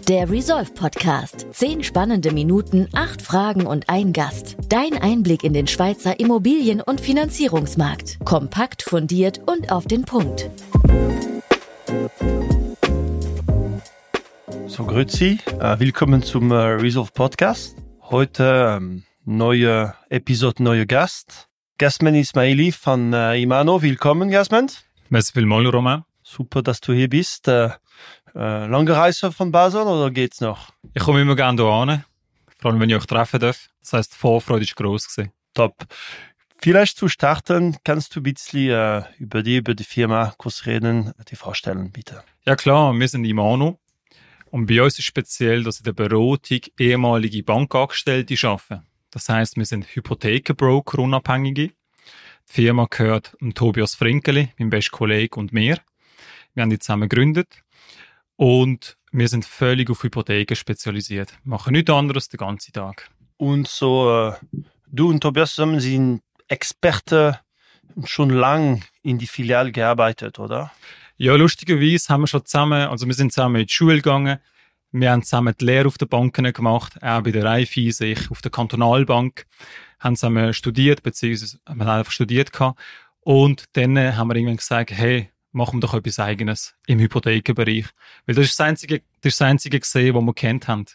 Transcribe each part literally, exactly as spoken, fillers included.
Der Resolve Podcast. Zehn spannende Minuten, acht Fragen und ein Gast. Dein Einblick in den Schweizer Immobilien- und Finanzierungsmarkt. Kompakt, fundiert und auf den Punkt. So, grüezi. Uh, willkommen zum uh, Resolve Podcast. Heute um, neue Episode, neue Gast. Gasman Ismaili von uh, Imano. Willkommen, Gasman. Merci vielmals, Romain. Super, dass du hier bist. Uh, uh, lange Reise von Basel oder geht's noch? Ich komme immer gerne hier hin, vor allem wenn ich euch treffen darf. Das heisst, die Vorfreude war gross gewesen. Top. Vielleicht zu starten, kannst du ein bisschen uh, über die, über die Firma kurz reden, die vorstellen, bitte. Ja klar, wir sind Imano. Und bei uns ist speziell, dass in der Beratung ehemalige Bankangestellte arbeiten. Das heisst, wir sind Hypothekenbroker, Unabhängige. Die Firma gehört um Tobias Frinkeli, mein bester Kollege, und mir. Wir haben die zusammen gegründet. Und wir sind völlig auf Hypotheken spezialisiert. Wir machen nichts anderes den ganzen Tag. Und so, uh, du und Tobias zusammen sind Experte schon lang in die Filiale gearbeitet, oder? Ja, lustigerweise haben wir schon zusammen, also wir sind zusammen in die Schule gegangen, wir haben zusammen die Lehre auf den Banken gemacht, er bei der Raiffeisen, ich auf der Kantonalbank, haben zusammen studiert, beziehungsweise haben einfach studiert gehabt. Und dann haben wir irgendwann gesagt, hey, machen wir doch etwas Eigenes im Hypothekenbereich. Weil das ist das einzige, das ist das einzige gesehen, was wir kennt haben.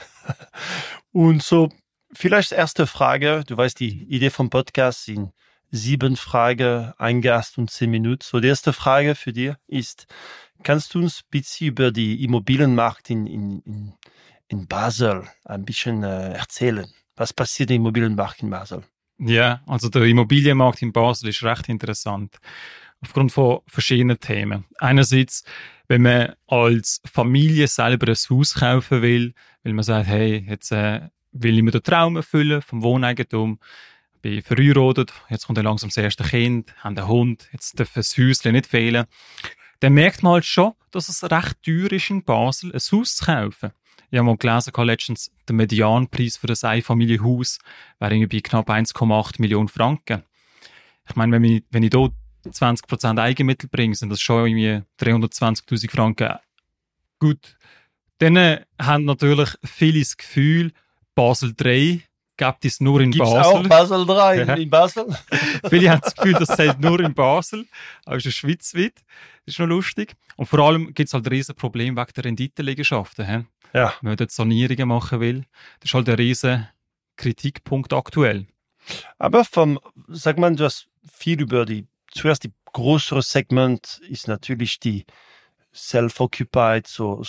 Und so, vielleicht erste Frage, du weißt, die Idee vom Podcast sind sieben Fragen, ein Gast und zehn Minuten. So, die erste Frage für dich ist, kannst du uns ein bisschen über die Immobilienmarkt in, in, in, in Basel ein bisschen äh, erzählen? Was passiert im Immobilienmarkt in Basel? Ja, also der Immobilienmarkt in Basel ist recht interessant. Aufgrund von verschiedenen Themen. Einerseits, wenn man als Familie selber ein Haus kaufen will, weil man sagt, hey, jetzt äh, will ich mir den Traum erfüllen vom Wohneigentum, bin verheiratet, jetzt kommt dann langsam das erste Kind, haben einen Hund, jetzt darf das Häuschen nicht fehlen. Dann merkt man halt schon, dass es recht teuer ist, in Basel ein Haus zu kaufen. Ich habe mal gelesen, letztens, der Medianpreis für ein Einfamilienhaus wäre irgendwie knapp eins Komma acht Millionen Franken. Ich meine, wenn ich, wenn ich dort zwanzig Prozent Eigenmittel bringe, sind das schon irgendwie dreihundertzwanzigtausend Franken. Gut. Dann äh, haben natürlich viele das Gefühl, Basel drei gibt es nur in Gibt's Basel. Auch Basel drei Ja. in Basel? Viele haben das Gefühl, das sei nur in Basel, aber es ist schweizweit. Das ist noch lustig. Und vor allem gibt es halt ein riesen Problem wegen der Renditeliegenschaften. He? Ja. Wenn man dort Sanierungen machen will, das ist halt ein riesen Kritikpunkt aktuell. Aber vom, sag mal, du hast viel über die, zuerst die größere Segment ist natürlich die self-occupied, so,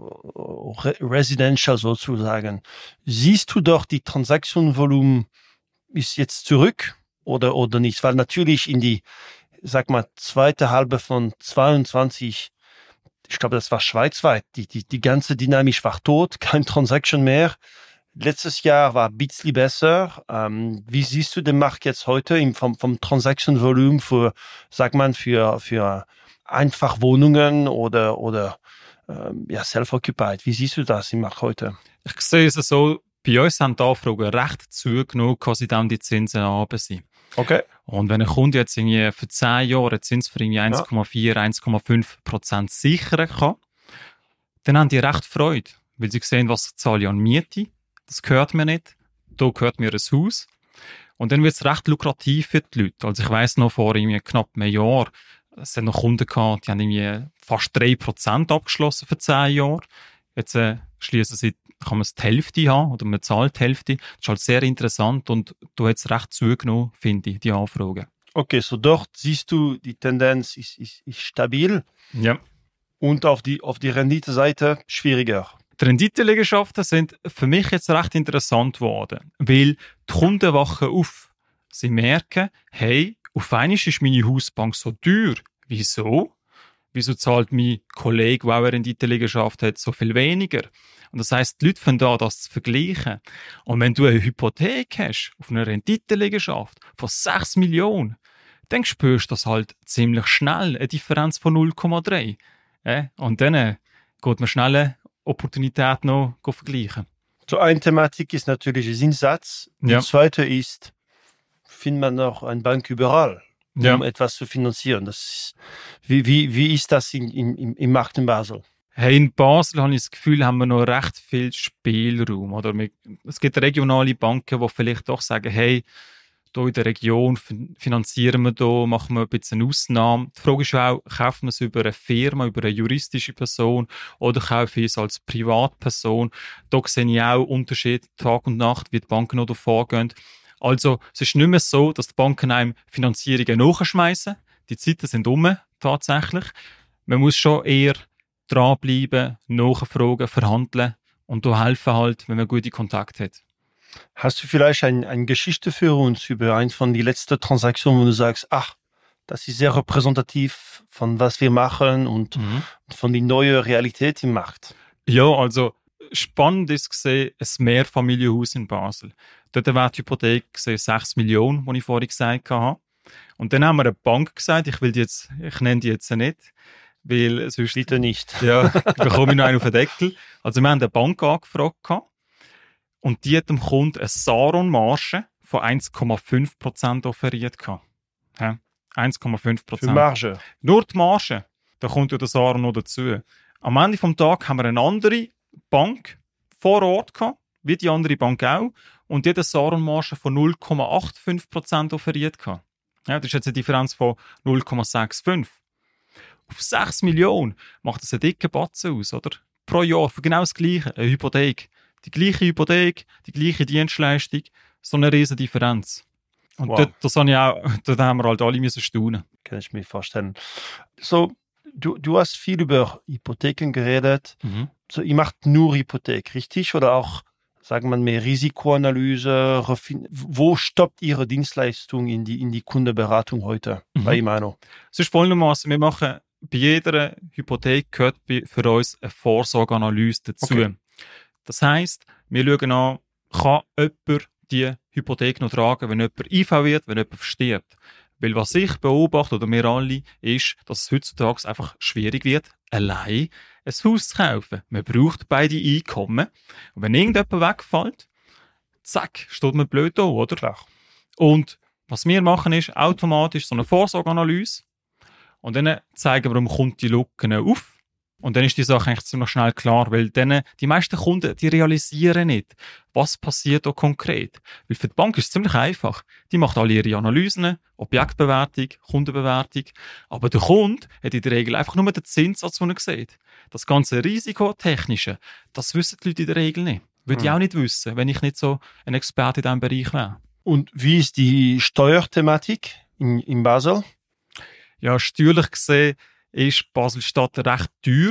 so re- residential sozusagen. Siehst du doch, die Transaktionsvolumen ist jetzt zurück oder, oder nicht? Weil natürlich in die, sag mal, zweite Halbe von zweiundzwanzig, ich glaube, das war schweizweit, die, die, die ganze Dynamik war tot, kein Transaction mehr. Letztes Jahr war ein bisschen besser. Ähm, wie siehst du den Markt jetzt heute im, vom, vom Transaktionsvolumen für, sag mal, für, für einfach Wohnungen oder, oder ähm, ja, self-occupied? Wie siehst du das im Markt heute? Ich sehe es so, bei uns haben die Anfragen recht zugenommen, quasi dann die Zinsen runter sind. Okay. Und wenn ein Kunde jetzt irgendwie für zehn Jahre einen Zins für irgendwie eins Komma vier, eins Komma fünf Prozent sichern kann, dann haben die recht Freude, weil sie sehen, was zahle ich an Miete. Das gehört mir nicht. Da gehört mir ein Haus. Und dann wird es recht lukrativ für die Leute. Also ich weiss noch, vor irgendwie knapp einem Jahr, es hat noch Kunden gehabt, die haben irgendwie fast drei Prozent abgeschlossen für zehn Jahre. Jetzt äh, schließen sie, kann man es die Hälfte haben oder man zahlt die Hälfte. Das ist halt sehr interessant und da hat es recht zugenommen, finde ich, die Anfragen. Okay, so dort siehst du, die Tendenz ist, ist, ist stabil Ja. und auf die, auf die Renditeseite schwieriger. Die Renditeliegenschaften sind für mich jetzt recht interessant geworden, weil die Kunden wachen auf. Sie merken, hey, auf einmal ist meine Hausbank so teuer. Wieso? Wieso zahlt mein Kollege, der auch eine Renditeliegenschaft hat, so viel weniger? Und das heisst, die Leute fangen an, das zu vergleichen. Und wenn du eine Hypothek hast auf einer Renditeliegenschaft von sechs Millionen, dann spürst du das halt ziemlich schnell, eine Differenz von null Komma drei. Ja? Und dann äh, geht man schnell eine Opportunität noch vergleichen. So eine Thematik ist natürlich der Zinssatz. Ja. Die zweite ist, findet man noch eine Bank überall, um Ja. etwas zu finanzieren. Das ist, wie, wie, wie ist das in, in, im Markt in Basel? Hey, in Basel habe ich das Gefühl, haben wir noch recht viel Spielraum. Oder wir, es gibt regionale Banken, die vielleicht doch sagen, hey, hier in der Region finanzieren wir da, machen wir ein bisschen eine Ausnahme. Die Frage ist auch, kaufen wir es über eine Firma, über eine juristische Person oder kaufen wir es als Privatperson? Da sehe ich auch Unterschiede Tag und Nacht, wie die Banken noch davor gehen. Also es ist nicht mehr so, dass die Banken einem Finanzierungen nachschmeißen. Die Zeiten sind um, tatsächlich. Man muss schon eher dranbleiben, nachfragen, verhandeln und da helfen halt, wenn man gute Kontakte hat. Hast du vielleicht ein, eine Geschichte für uns über eine von den letzten Transaktionen, wo du sagst, ach, das ist sehr repräsentativ von was wir machen und mhm. von der neuen Realität im Markt? Ja, also spannend ist gesehen, ein Mehrfamilienhaus in Basel. Dort war die Hypothek sechs Millionen, die ich vorhin gesagt habe. Und dann haben wir eine Bank gesagt, ich will die jetzt, ich nenne die jetzt nicht, weil sonst... Bitte nicht. Ja, bekomme ich noch einen auf den Deckel. Also wir haben eine Bank angefragt gehabt. Und die hat dem Kunden eine Saron-Marge von eins Komma fünf Prozent offeriert. Ja, eins Komma fünf Prozent. Für Marge? Nur die Marge. Da kommt ja der Saron noch dazu. Am Ende des Tages haben wir eine andere Bank vor Ort gehabt, wie die andere Bank auch. Und die hat eine Saron-Marge von null Komma fünfundachtzig Prozent offeriert. Ja, das ist jetzt eine Differenz von null Komma fünfundsechzig. Auf sechs Millionen macht das einen dicken Batzen aus, oder? Pro Jahr für genau das Gleiche, eine Hypothek. Die gleiche Hypothek, die gleiche Dienstleistung, so eine riesen Differenz. Und wow. dort, das habe ich auch, dort haben wir halt alle müssen staunen. Kann ich mir vorstellen. So, du, du hast viel über Hypotheken geredet. Mhm. So, ihr macht nur Hypothek, richtig? Oder auch, sagen wir mehr Risikoanalyse? Wo stoppt Ihre Dienstleistung in die, in die Kundenberatung heute mhm. bei Imano? Es ist folgendermaßen, wir machen bei jeder Hypothek gehört für uns eine Vorsorgeanalyse dazu. Okay. Das heisst, wir schauen an, kann jemand die Hypothek noch tragen, wenn jemand I V wird, wenn jemand verstirbt. Weil was ich beobachte, oder wir alle, ist, dass es heutzutage einfach schwierig wird, allein ein Haus zu kaufen. Man braucht beide Einkommen. Und wenn irgendjemand wegfällt, zack, steht man blöd da, oder? Klar. Und was wir machen, ist automatisch so eine Vorsorgeanalyse. Und dann zeigen wir dem Kunden die Lücken auf. Und dann ist die Sache eigentlich ziemlich schnell klar, weil dann, die meisten Kunden, die realisieren nicht, was passiert da konkret. Weil für die Bank ist es ziemlich einfach. Die macht alle ihre Analysen, Objektbewertung, Kundenbewertung. Aber der Kunde hat in der Regel einfach nur den Zinssatz, den er sieht. Das ganze Risikotechnische, das wissen die Leute in der Regel nicht. Würde hm. ich auch nicht wissen, wenn ich nicht so ein Experte in diesem Bereich wäre. Und wie ist die Steuerthematik in, in Basel? Ja, steuerlich gesehen ist Basel-Stadt recht teuer.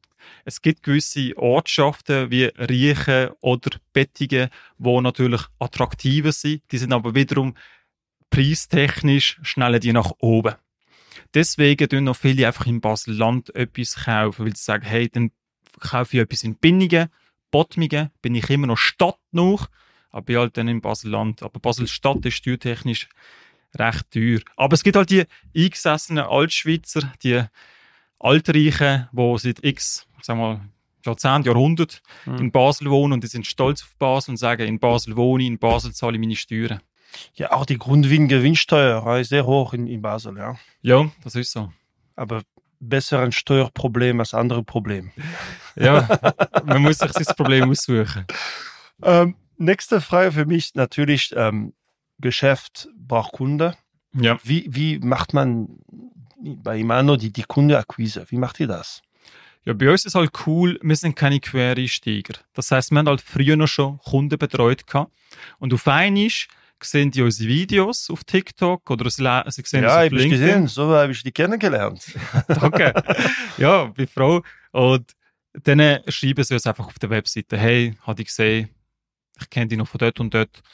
Es gibt gewisse Ortschaften wie Riechen oder Bettingen, die natürlich attraktiver sind. Die sind aber wiederum preistechnisch schneller die nach oben. Deswegen tun noch viele einfach in Basel-Land etwas kaufen, weil sie sagen, hey, dann kaufe ich etwas in Binningen, Bottmingen, bin ich immer noch Stadt noch, aber bin halt dann in Basel-Land. Aber Basel-Stadt ist steuertechnisch recht teuer. Aber es gibt halt die eingesessenen Altschweizer, die Altreichen, die seit x, sagen wir mal, Jahrzehnten, Jahrhunderten mhm. in Basel wohnen und die sind stolz auf Basel und sagen, in Basel wohne ich, in Basel zahle ich meine Steuern. Ja, auch die Grundgewinnsteuer ist sehr hoch in, in Basel, ja. Ja, das ist so. Aber besser ein Steuerproblem als andere Probleme. Ja, man muss sich das Problem aussuchen. Ähm, nächste Frage für mich natürlich, ähm, Geschäft braucht Kunde. Ja. Wie, wie macht man bei Imano die, die Kundenakquise? Wie macht ihr das? Ja, bei uns ist halt cool, wir sind keine Quereinsteiger. Das heisst, wir haben halt früher noch schon Kunden betreut gehabt. Und auf einmal sehen die unsere Videos auf TikTok oder sie sehen ja, uns auf ich LinkedIn. Gesehen, so habe ich die kennengelernt. Danke. Ja, bin froh. Und dann schreiben sie uns einfach auf der Webseite, hey, habe ich gesehen, ich kenne die noch von dort und dort.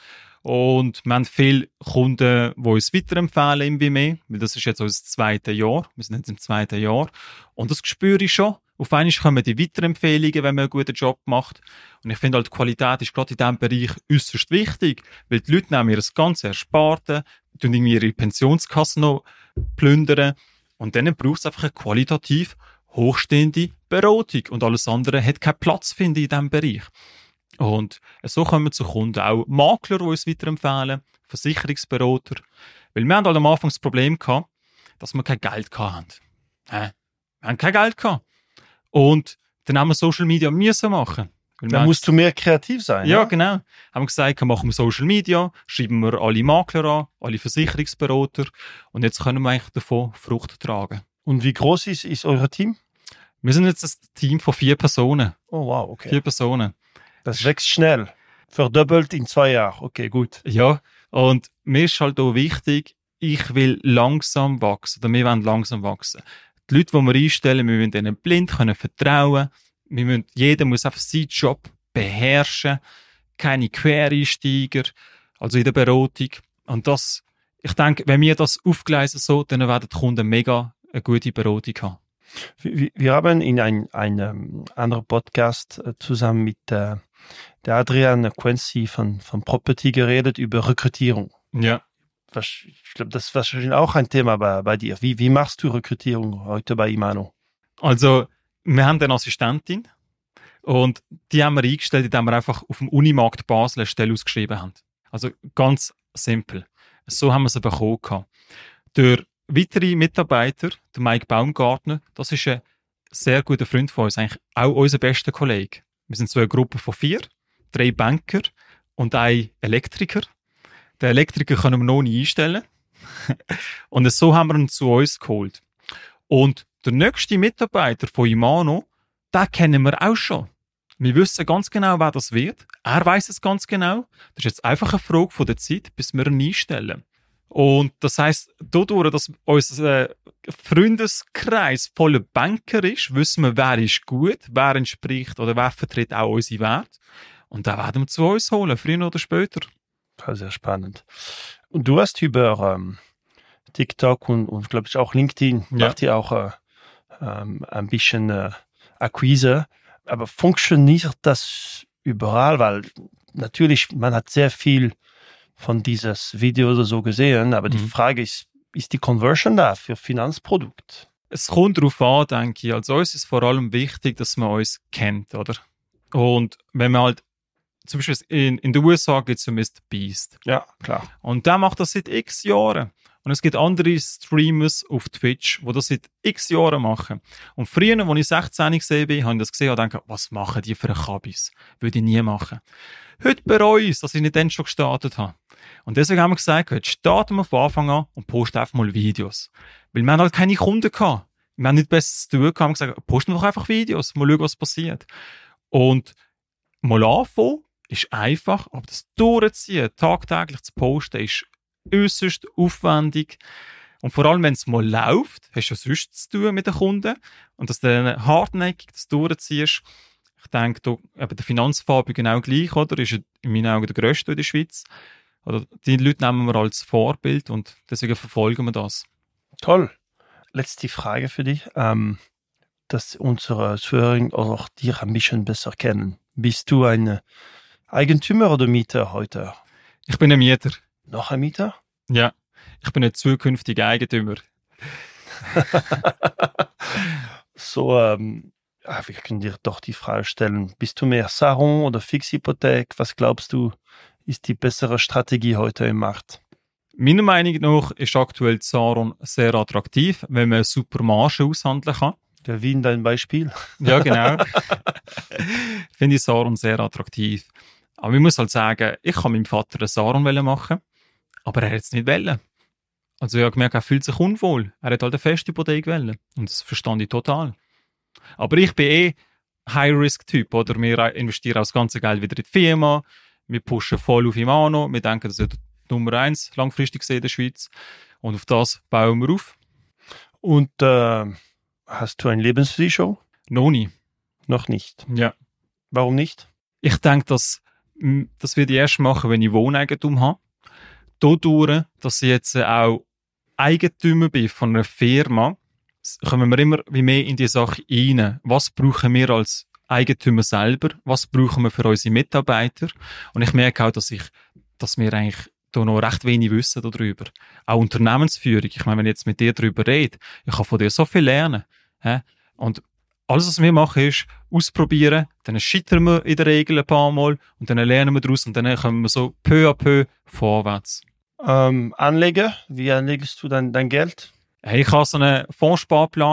Und wir haben viele Kunden, die uns weiterempfehlen, irgendwie mehr, weil das ist jetzt unser zweites Jahr. Wir sind jetzt im zweiten Jahr. Und das spüre ich schon. Auf einmal kommen die Weiterempfehlungen, wenn man einen guten Job macht. Und ich finde halt, die Qualität ist gerade in diesem Bereich äußerst wichtig, weil die Leute nehmen ihr das ganze Ersparte, tun irgendwie ihre Pensionskassen noch plündern. Und dann braucht es einfach eine qualitativ hochstehende Beratung. Und alles andere hat keinen Platz, finde ich, in diesem Bereich. Und so kommen wir zu Kunden, auch Makler, die uns weiterempfehlen, Versicherungsberater. Weil wir haben halt am Anfang das Problem gehabt, dass wir kein Geld hatten. Äh, wir haben kein Geld gehabt. Und dann haben wir Social Media müssen machen. Da musst du mehr kreativ sein. Ja, ja? genau. Haben wir gesagt, machen wir Social Media, schreiben wir alle Makler an, alle Versicherungsberater und jetzt können wir eigentlich davon Frucht tragen. Und wie groß ist, ist euer Team? Wir sind jetzt ein Team von vier Personen. Oh wow, okay. Vier Personen. Das wächst schnell. Verdoppelt in zwei Jahren. Okay, gut. Ja, und mir ist halt auch wichtig, ich will langsam wachsen, oder wir wollen langsam wachsen. Die Leute, die wir einstellen, wir müssen denen blind können vertrauen. Wir müssen, jeder muss einfach seinen Job beherrschen. Keine Quereinsteiger, also in der Beratung. Und das, ich denke, wenn wir das aufgleisen so, dann werden die Kunden mega eine gute Beratung haben. Wir, wir haben in einem ein, anderen Podcast äh, zusammen mit äh, der Adrian Quincy von, von Property geredet über Rekrutierung. Ja. Ich glaube, das ist wahrscheinlich auch ein Thema bei, bei dir. Wie, wie machst du Rekrutierung heute bei Imano? Also, wir haben eine Assistentin und die haben wir eingestellt, indem wir einfach auf dem Unimarkt Basel eine Stelle ausgeschrieben haben. Also ganz simpel. So haben wir sie bekommen. Der weitere Mitarbeiter, der Mike Baumgartner, das ist ein sehr guter Freund von uns, eigentlich auch unser bester Kollege. Wir sind so eine Gruppe von vier, drei Banker und ein Elektriker. Den Elektriker können wir noch nicht einstellen. Und so haben wir ihn zu uns geholt. Und der nächste Mitarbeiter von Imano, den kennen wir auch schon. Wir wissen ganz genau, wer das wird. Er weiss es ganz genau. Das ist jetzt einfach eine Frage von der Zeit, bis wir ihn einstellen. Und das heisst, dadurch, dass unser Freundeskreis voller Banker ist, wissen wir, wer ist gut, wer entspricht oder wer vertritt auch unsere Werte. Und da werden wir zu uns holen, früher oder später. Sehr spannend. Und du hast über ähm, TikTok und, und glaube ich auch LinkedIn, ja. macht ihr auch äh, ähm, ein bisschen äh, Akquise. Aber funktioniert das überall? Weil natürlich, man hat sehr viel von dieses Video oder so gesehen, aber mhm. die Frage ist, ist die Conversion da für Finanzprodukt? Es kommt darauf an, denke ich. Also uns ist vor allem wichtig, dass man uns kennt, oder? Und wenn man halt zum Beispiel in, in den U S A gibt es ja Mister Beast. Ja, klar. Und der macht das seit x Jahren. Und es gibt andere Streamers auf Twitch, die das seit x Jahren machen. Und früher, als ich sechzehn gesehen bin, habe ich das gesehen und gedacht, was machen die für einen Kabis? Würde ich nie machen. Heute bereue ich es, dass ich nicht dann schon gestartet habe. Und deswegen haben wir gesagt, heute starten wir von Anfang an und posten einfach mal Videos. Weil wir haben halt keine Kunden gehabt. Wir haben nicht besser zu tun gehabt. Wir haben gesagt, posten wir doch einfach Videos, mal schauen, was passiert. Und mal anfangen ist einfach, aber das durchziehen, tagtäglich zu posten, ist äußerst aufwendig. Und vor allem, wenn es mal läuft, hast du sonst zu tun mit den Kunden. Und dass du dann hartnäckig das durchziehst. Ich denke, da, eben der Finanzfabio genau gleich, oder? Ist in meinen Augen der grösste in der Schweiz. Oder die Leute nehmen wir als Vorbild und deswegen verfolgen wir das. Toll. Letzte Frage für dich. Ähm, dass unsere Zuhörer oder auch dich ein bisschen besser kennen. Bist du ein Eigentümer oder Mieter heute? Ich bin ein Mieter. Noch ein Mieter? Ja, ich bin ein zukünftiger Eigentümer. so, ähm, wir können dir doch die Frage stellen, bist du mehr Saron oder Fixhypothek? Was glaubst du, ist die bessere Strategie heute im Markt? Meiner Meinung nach ist aktuell Saron sehr attraktiv, wenn man eine super Marge aushandeln kann. Der Wien dein Beispiel? Ja, genau. Finde ich Saron sehr attraktiv. Aber ich muss halt sagen, ich kann meinem Vater einen Saron machen, aber er hat es nicht wollen. Also ich habe gemerkt, er fühlt sich unwohl. Er hat halt eine Festhypothek wollen. Und das verstand ich total. Aber ich bin eh High-Risk-Typ, oder? Wir investieren auch das ganze Geld wieder in die Firma. Wir pushen voll auf Imano. Wir denken, das ist Nummer eins langfristig gesehen in der Schweiz. Und auf das bauen wir auf. Und äh, hast du eine Lebensversicherung? Noch nie. Noch nicht? Ja. Warum nicht? Ich denke, dass das werde ich erst machen, wenn ich Wohneigentum habe. Dadurch, dass ich jetzt auch Eigentümer bin von einer Firma, kommen wir immer wie mehr in die Sache rein. Was brauchen wir als Eigentümer selber? Was brauchen wir für unsere Mitarbeiter? Und ich merke auch, dass ich, dass wir eigentlich da noch recht wenig wissen darüber. Auch Unternehmensführung. Ich meine, wenn ich jetzt mit dir darüber rede, ich kann von dir so viel lernen. Und alles, was wir machen, ist ausprobieren, dann scheitern wir in der Regel ein paar Mal und dann lernen wir daraus und dann kommen wir so peu à peu vorwärts. Ähm, Anleger, wie anlegst du dein, dein Geld? Hey, ich habe so einen Fondssparplan.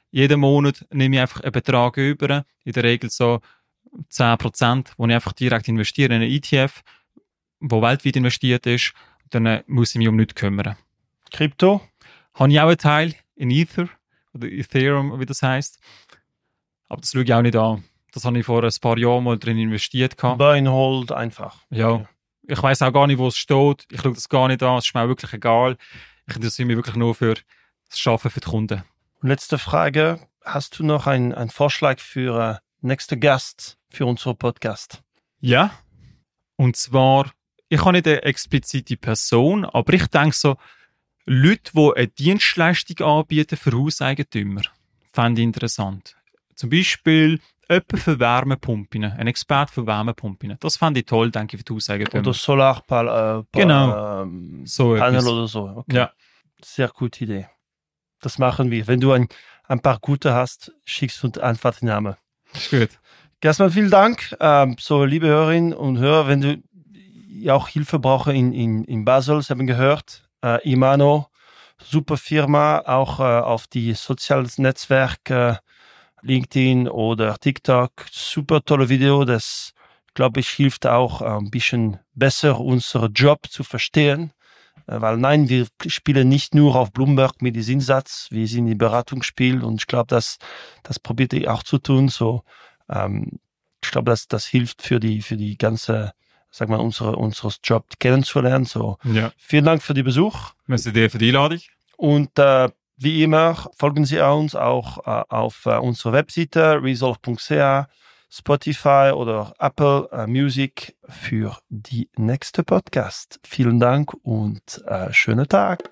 jeden Monat nehme ich einfach einen Betrag über, in der Regel so zehn Prozent, wo ich einfach direkt investiere in einen E T F, der weltweit investiert ist, dann äh, muss ich mich um nichts kümmern. Krypto? Habe ich auch einen Teil in Ether, oder Ethereum, wie das heisst. Aber das schaue ich auch nicht an. Das habe ich vor ein paar Jahren mal drin investiert. Buy and hold einfach. Ja. Okay. Ich weiss auch gar nicht, wo es steht. Ich schaue das gar nicht an. Es ist mir auch wirklich egal. Ich interessiere mich wirklich nur für das Arbeiten für die Kunden. Und letzte Frage. Hast du noch einen, einen Vorschlag für äh, nächsten Gast für unseren Podcast? Ja. Und zwar, ich habe nicht eine explizite Person, aber ich denke so, Leute, die eine Dienstleistung anbieten für Hauseigentümer, fände ich interessant. Zum Beispiel jemand für Wärmepumpen, ein Experte für Wärmepumpen. Das fände ich toll, denke ich, für die Hauseigentümer. Oder Solarpanel äh, genau. ähm, so Panel oder so. Okay. Ja. Sehr gute Idee. Das machen wir. Wenn du ein, ein paar gute hast, schickst du einfach den Namen. Ist gut. Erstmal vielen Dank. Ähm, so, liebe Hörerinnen und Hörer, wenn du ja auch Hilfe brauchst in, in, in Basel, Sie haben gehört, äh, Imano, super Firma, auch äh, auf die sozialen Netzwerke, LinkedIn oder TikTok, super tolle Video, das, glaube ich, hilft auch äh, ein bisschen besser unseren Job zu verstehen, äh, weil nein, wir spielen nicht nur auf Bloomberg mit diesem Satz, wir sind im Beratungsspiel und ich glaube, das, das probiert ich auch zu tun, so, ähm, ich glaube, das, das hilft für die, für die ganze, sag mal, unsere, unseres Job kennenzulernen, so. Ja. Vielen Dank für den Besuch. Merci dir für die Einladung. Und, äh, wie immer, folgen Sie uns auch äh, auf äh, unserer Webseite resolve punkt c h, Spotify oder Apple äh, Music für die nächste Podcast. Vielen Dank und äh, schönen Tag.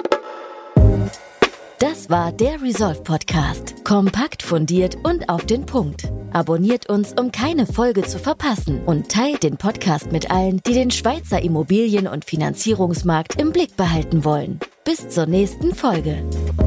Das war der Resolve Podcast. Kompakt, fundiert und auf den Punkt. Abonniert uns, um keine Folge zu verpassen und teilt den Podcast mit allen, die den Schweizer Immobilien- und Finanzierungsmarkt im Blick behalten wollen. Bis zur nächsten Folge.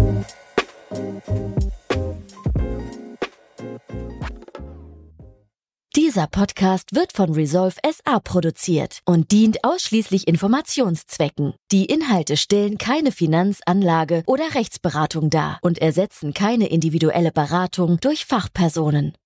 Dieser Podcast wird von Resolve S A produziert und dient ausschließlich Informationszwecken. Die Inhalte stellen keine Finanz-, Anlage- oder Rechtsberatung dar und ersetzen keine individuelle Beratung durch Fachpersonen.